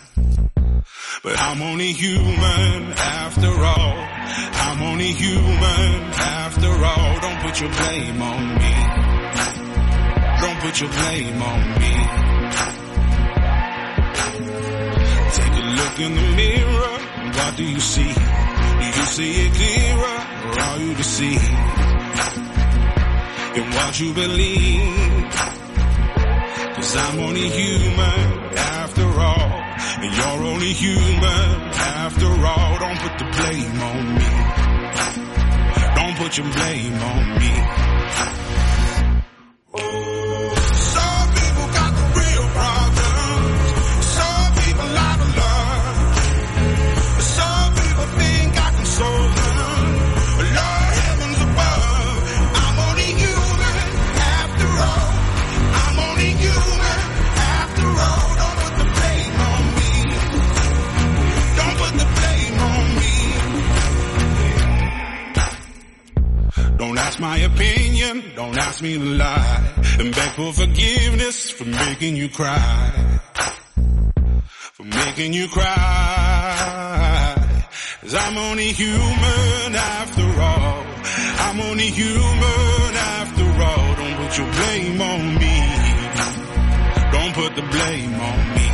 But I'm only human after all. I'm only human after all. Don't put your blame on me. Don't put your blame on me. Take a look in the mirror, what do you see? Do you see it clearer, or are you deceived in what you believe? 'Cause I'm only human after all, and you're only human after all. Don't put the blame on me. Don't put your blame on me. Some people got the real problems. Some people out of love. Some people think I can solve them. Lord heavens above, I'm only human after all. I'm only human after all. Don't put the blame on me. Don't put the blame on me. Don't ask my opinion, don't ask me to lie, and beg for forgiveness for making you cry. For making you cry. 'Cause I'm only human after all. I'm only human after all. Don't put your blame on me. Don't put the blame on me.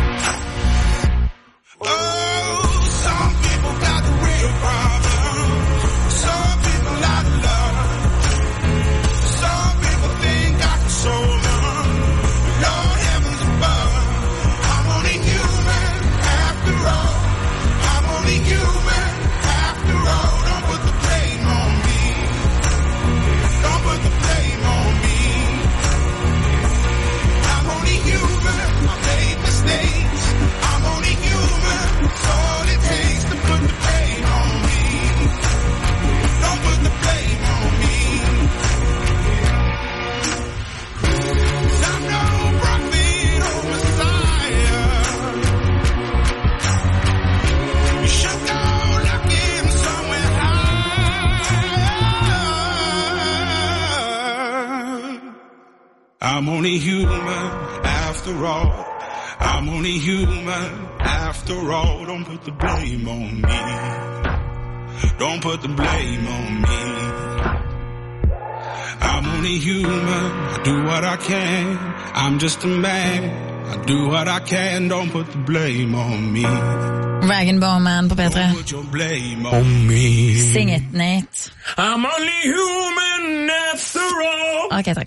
Oh, some people got the real problem. Some people out of love. Some people think I can solve them. Lord heavens above, I'm only human after all. I'm only human after all. Don't put the blame on me. Don't put the blame on me. I'm only human. I made mistakes. I'm only human. It's all it takes to put the blame on me. Don't put the blame on me. 'Cause I'm no prophet or Messiah. You should go looking somewhere high. I'm only human after all. I'm only human after all. Don't put the blame on me. Don't put the blame on me. I'm only human. I do what I can. I'm just a man. I do what I can. Don't put the blame on me. Rag & Bone Man på P3. Don't put your blame on me. Sing it, Nate. I'm only human after all. Ok, takk.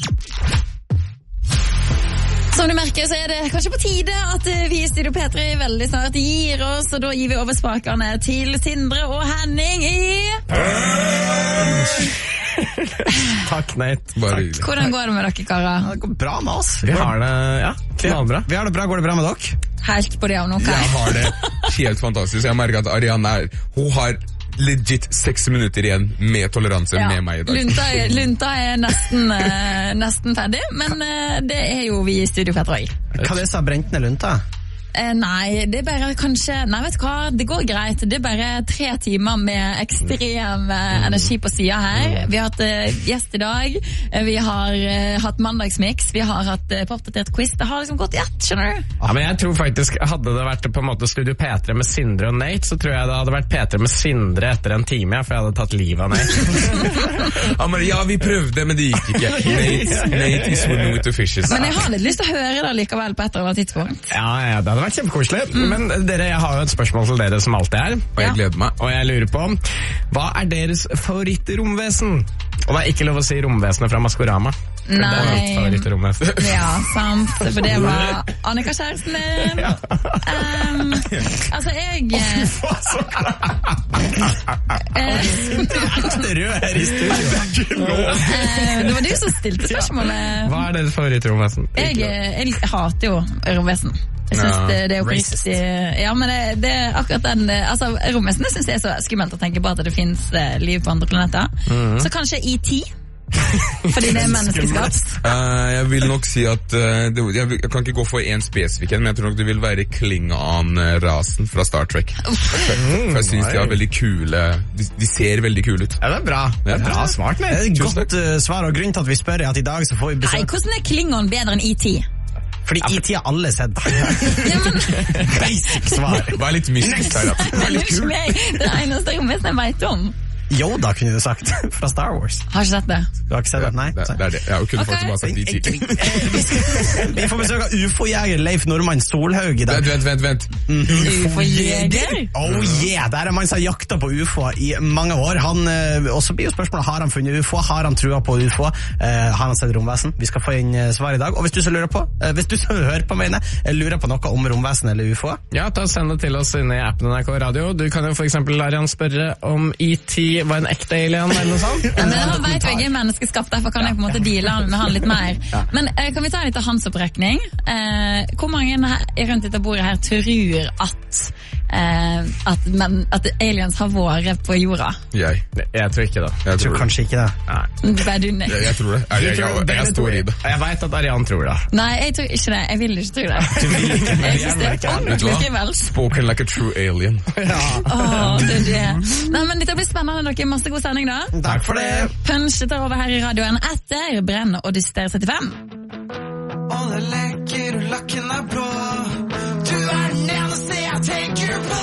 Som du merker, så det kanskje på tide at vi i Studio P3 veldig snart gir oss, og da gir vi over spakene til Sindre og Henning i... Takk, Nate. Bare hyggelig. Hvordan går det med dere, karer? Det går bra med oss. Vi har det, knallbra. Vi har det bra, går det bra med dere? Helt på det av noe. Jeg har det helt fantastisk. Jeg merker at Arianne hun har legit 6 minutter igjen med toleranse med meg i dag. Lunta er nesten ferdig, men det er jo vi i Studio Petra også. Hva det sa brent ned lunta? Nei, det er bare kanskje... Nei, vet du hva? Det går greit. Det er bare 3 timer med ekstrem energi på siden her. Vi har hatt gjest i dag. Vi har hatt mandagsmix. Vi har hatt oppdatert quiz. Det har liksom gått i ett, skjønner du? Ja, men jeg tror faktisk, hadde det vært på en måte Studio P3 med Sindre og Nate, så tror jeg det hadde vært P3 med Sindre etter en time, for jeg hadde tatt livet av Nate. Ja, vi prøvde, men det gikk ikke. Nate is swimming with the fishes. Men jeg har litt lyst til å høre det likevel på et eller annet tidspunkt. Ja, det hadde vært kjempekoselig. Men dere, jeg har jo et spørsmål til dere som alltid er. Og jeg gleder meg. Og jeg lurer på, hva er deres favorittromvesen? Og det er ikke lov å si romvesenet fra Maskorama. For det er mitt favorittromvesen. Ja, sant. For det var Annika kjæresten din. Altså, jeg... Ekte rød her i studio. Det var du som stilte spørsmålet. Hva er deres favorittromvesen? Jeg hater jo romvesen. Jeg synes det er jo riktig. Ja, men det er akkurat den... Altså, romvesenet synes jeg er så skummelt å tenke på at det finnes liv på andre planeter. Så kanskje E.T., fordi det er menneskeskapt. Jeg vil nok si at jeg kan ikke gå for en spesifikk, men jeg tror nok det vil være Klingon-rasen fra Star Trek. For jeg synes de er veldig kule. De ser veldig kule ut. Ja, det er bra. Det er bra svart, men det er et godt svar, og grunnen til at vi spør er at i dag så får vi besøk. Nei, hvordan er Klingon bedre enn E.T.? Fordi E.T. har alle sett. Basic svar. Vær litt mystisk her, da. Vær litt kul. Det er eneste romvesen jeg vet om. Yoda kunne du sagt, fra Star Wars. Har ikke sett det. Du har ikke sett det? Nei. Det er det. Jeg kunne faktisk bare sagt de 10. Vi får besøk av UFO-jeger Leif Normann Solhaug i dag. Vent. UFO-jeger? Oh yeah, det er en mann som har jakta på UFO i mange år. Og så blir jo spørsmålet, har han funnet UFO? Har han trua på UFO? Har han sett romvesen? Vi skal få inn svar i dag. Og hvis du så lurer på, hvis du så hører på meg, lurer på noe om romvesen eller UFO? Ja, ta og send det til oss inne i appen NRK Radio. Du kan jo for eksempel Arian spørre om E.T. var en ekte alien eller noe sånt. Ja, men han vet jo jeg er menneskeskapt, derfor kan jeg på en måte deale med han litt mer. Men kan vi ta en liten handsopprekning? Hvor mange rundt dette bordet her tror at aliens har vært på jorda? Jeg tror ikke det. Jeg tror kanskje ikke det. Nei. Jeg tror det. Jeg står i det. Jeg vet at Arian tror det. Nei, jeg tror ikke det. Jeg vil ikke tro det. Jeg synes det er ordentlig skrivels. Spoken like a true alien. Det er det. Nei, men dette blir spennende. Dere masse god sending da. Takk for det. Punch tar over her i radioen etter Brenn og Dyster 75. Alle leker og lakken er blå. Du er den eneste jeg tenker på.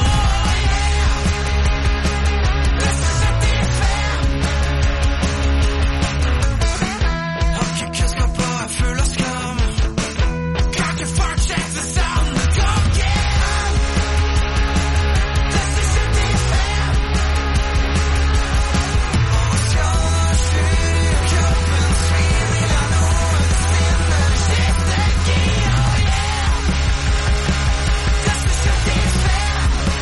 Har ikke kunnskap og er full av skam. Kan ikke fortsette sånn. Kom igjen. Dette 75. Og skal ha fyr. Kroppen svimer av noen sinner. Skifter gir, oh yeah. Dette 75.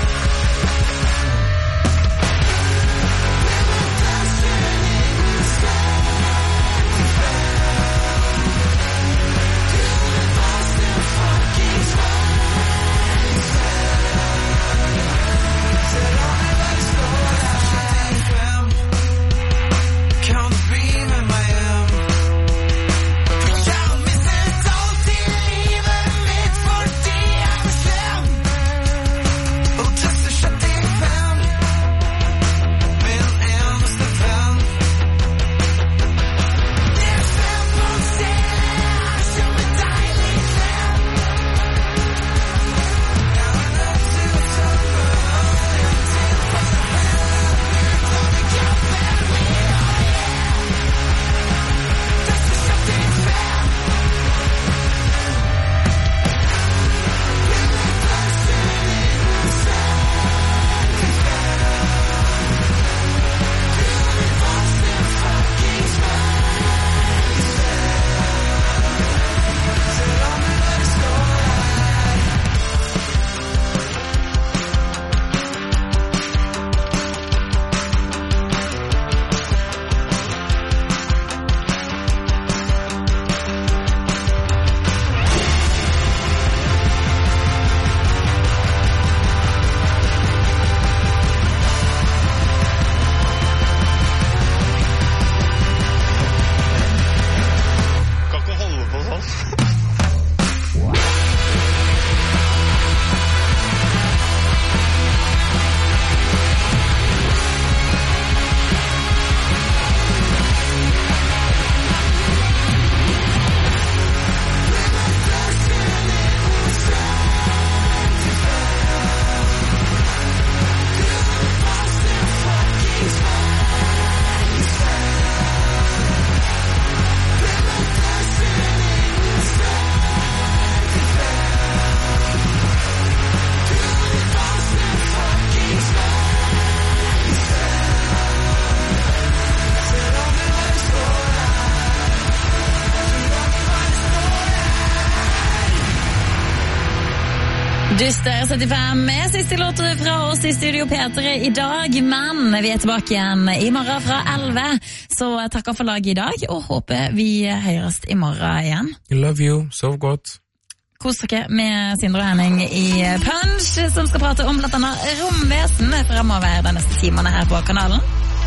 Dyster 75 med siste låter fra oss i Studio P3 I dag, men vi tilbake igjen I morgen fra 11, så takker for laget I dag, og håper vi høres I morgen igjen. Love you, sov godt. Kos dere med Sindre og Henning I Punch, som skal prate om blant annet romvesen fremover de neste timene her på kanalen.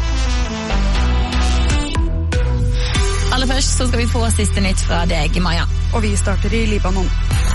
Aller først så skal vi få siste nytt fra deg, Maja. Og vi starter I Libanon.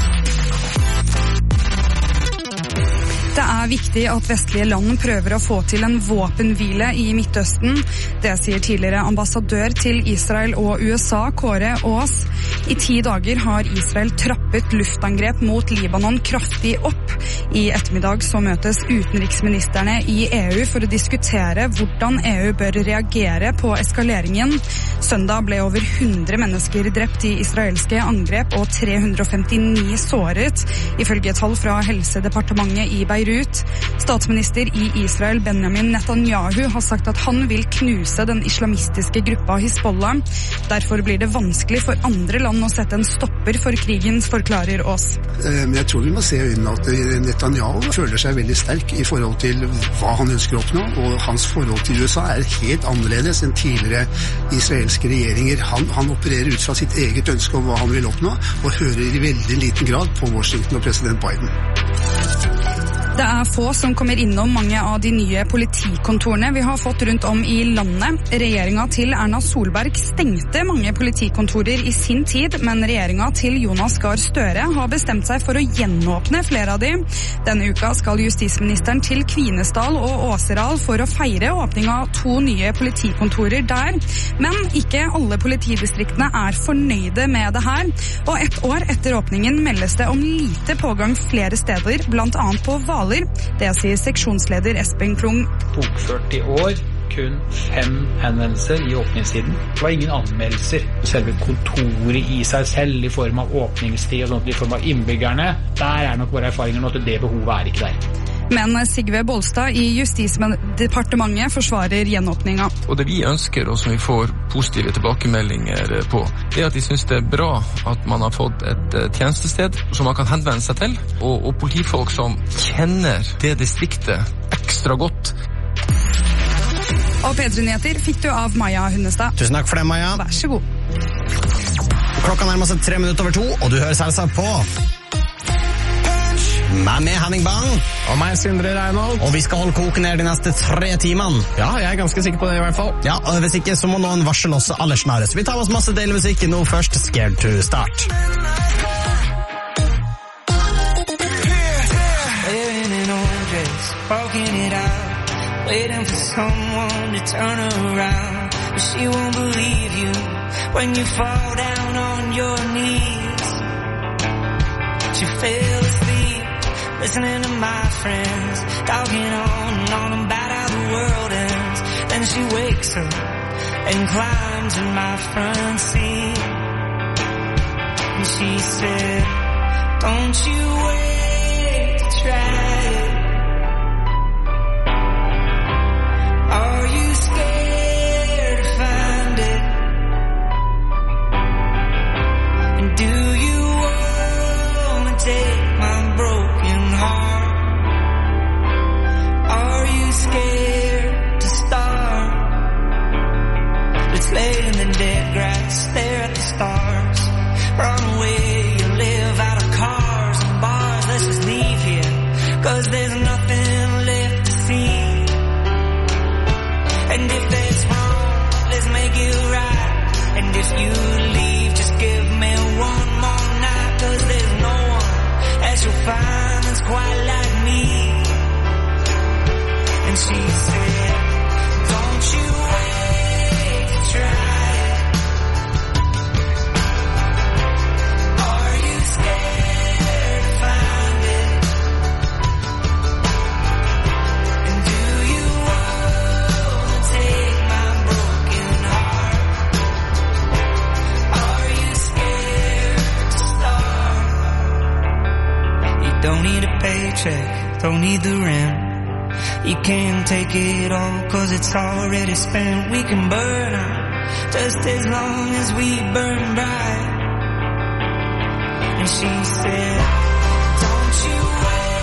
Det viktig at vestlige land prøver å få til en våpenhvile I Midtøsten. Det sier tidligere ambassadør til Israel og USA, Kåre Aas. I 10 dager har Israel trappet luftangrep mot Libanon kraftig opp. I ettermiddag så møtes utenriksministerne I EU for å diskutere hvordan EU bør reagere på eskaleringen. Søndag ble over 100 mennesker drept I israelske angrep og 359 såret, ifølge tall fra Helsedepartementet I Beirut. Statsminister I Israel Benjamin Netanyahu har sagt at han vil knuse den islamistiske gruppa Hizbollah. Derfor blir det vanskelig for andre land å sette en stopper for krigen, forklarer Aas. Men jeg tror vi må se I øynene at Netanyahu føler seg veldig sterk I forhold til hva han ønsker å oppnå, og hans forhold til USA helt annerledes enn tidligere israelske regjeringer. Han opererer ut fra sitt eget ønske om hva han vil oppnå, og hører I veldig liten grad på Washington og president Biden. Det få som kommer innom mange av de nye politikontorene vi har fått rundt om I landet. Regjeringen til Erna Solberg stengte mange politikontorer I sin tid, men regjeringen til Jonas Gahr Støre har bestemt seg for å gjenåpne flere av dem. Denne uka skal justisministeren til Kvinesdal og Åseral for å feire åpning av 2 nye politikontorer der. Men ikke alle politidistriktene fornøyde med det her, og 1 år etter åpningen meldes det om lite pågang flere steder, blant annet på Hvaler. Det sier seksjonsleder Espen Klung. Bokført I år kun 5 henvendelser I åpningstiden. Det var ingen anmeldelser. Selve kontoret I seg selv I form av åpningstid og sånt I form av innbyggerne, der nok våre erfaringer nå at det behovet ikke der. Men Sigve Bolstad I Justisdepartementet forsvarer gjenåpninga. Og det vi ønsker, og som vi får positive tilbakemeldinger på, at de synes det bra at man har fått et tjenestested som man kan henvende seg til, og politifolk som kjenner det distriktet ekstra godt. Og P3-nyheter fikk du av Maja Hundestad. Tusen takk for det, Maja. Vær så god. Klokka nærmer seg 3 minutter over 2, og du hører selvsagt på med Henning Bang. Og meg, Sindre Reinhold. Og vi skal holde koken ned de neste 3 timene. Ja, jeg ganske sikker på det I hvert fall. Ja, og hvis ikke så må noen varsle oss aller snarest. Vi tar oss masse deilig musikk nå først. Scared to start. Wearing an orange dress, walking it out, waiting for someone to turn around. But she won't believe you when you fall down on your knees. She fell asleep listening to my friends talking on about how the world ends. Then she wakes up and climbs in my front seat. And she said, don't you wait to try it. Are you scared to find it? And do you want to take my broken heart? Are you scared to start? Let's lay in the dead grass, stare at the stars. Run away, you live out of cars and bars. Let's just leave here, 'cause there's nothing left to see. And if that's wrong, let's make it right. And if you leave, just give me one more night, 'cause there's no one that you'll find that's quite like me. And she said, don't you wait to try it. Are you scared to find it? And do you want to take my broken heart? Are you scared to start? You don't need a paycheck, don't need the rent. You can't take it all, 'cause it's already spent. We can burn out just as long as we burn bright. And she said, don't you wait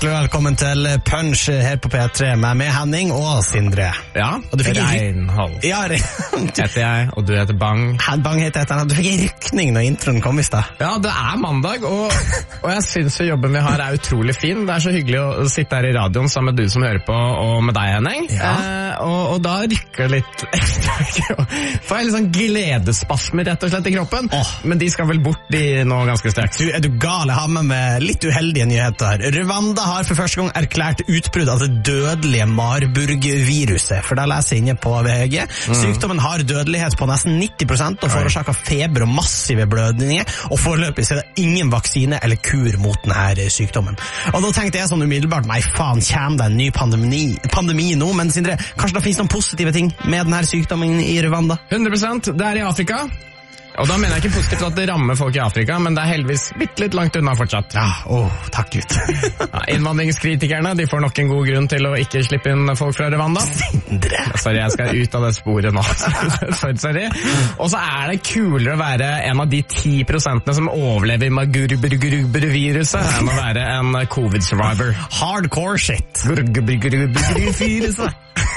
Hjertelig velkommen til Punch her på P3 med Henning og Sindre. Ja, og du fikk Reinhold. Ja, heter jeg, og du heter Bang. Bang heter jeg. Du fikk en rykning når introen kom i sted. Ja, det mandag, og jeg synes jo jobben vi har utrolig fin. Det så hyggelig å sitte her i radioen sammen med du som hører på, og med deg, Henning. Ja. Og da rykker det litt ekstra. Får jeg litt sånn gledespasmer rett og slett i kroppen. Men de skal vel bort nå ganske sterkt. Du gal, jeg har med litt uheldige nyheter. Rwanda har for første gang erklært utbrudd av det dødelige Marburg-viruset, for da leser jeg inne på VG. Sykdommen har dødelighet på nesten 90% og forårsaker feber og massive blødninger, og foreløpig så det ingen vaksine eller kur mot denne sykdommen. Og da tenkte jeg sånn umiddelbart, nei faen, kommer det en ny pandemi nå, men Sindre, kanskje det finnes noen positive ting med denne sykdommen i Rwanda? 100%, det i Afrika. Og da mener jeg ikke positivt at det rammer folk i Afrika, men det heldigvis litt langt unna fortsatt. Ja, takk Gud. Innvandringskritikerne, de får nok en god grunn til å ikke slippe inn folk fra Rwanda. Sindre! Sorry, jeg skal ut av det sporet nå. sorry. Og så det kulere å være en av de 10% som overlever Marburg-viruset enn å være en covid-survivor. Hardcore shit. Marburg-viruset.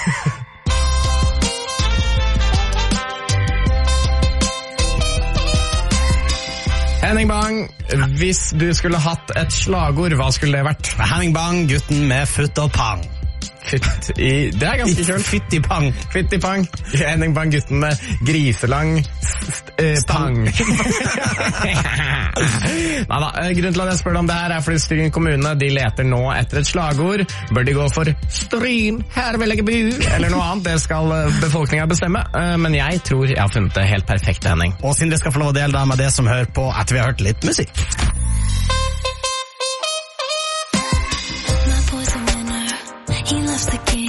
Henning Bang, hvis du skulle hatt et slagord, hva skulle det vært? Henning Bang, gutten med futt og pang. Det ganske kjølt. Fytti pang. Fytti pang. Henning Bang, gutten med griselang pang. Neida, grunnen til at jeg spør om det her fordi Stryn kommune, de leter nå etter et slagord. Bør de gå for Stryn, her vil jeg bo, eller noe annet? Det skal befolkningen bestemme. Men jeg tror jeg har funnet det helt perfekte, Henning. Og Sindre skal få lov å dele deg med det som hører på etter vi har hørt litt musikk. He loves the game.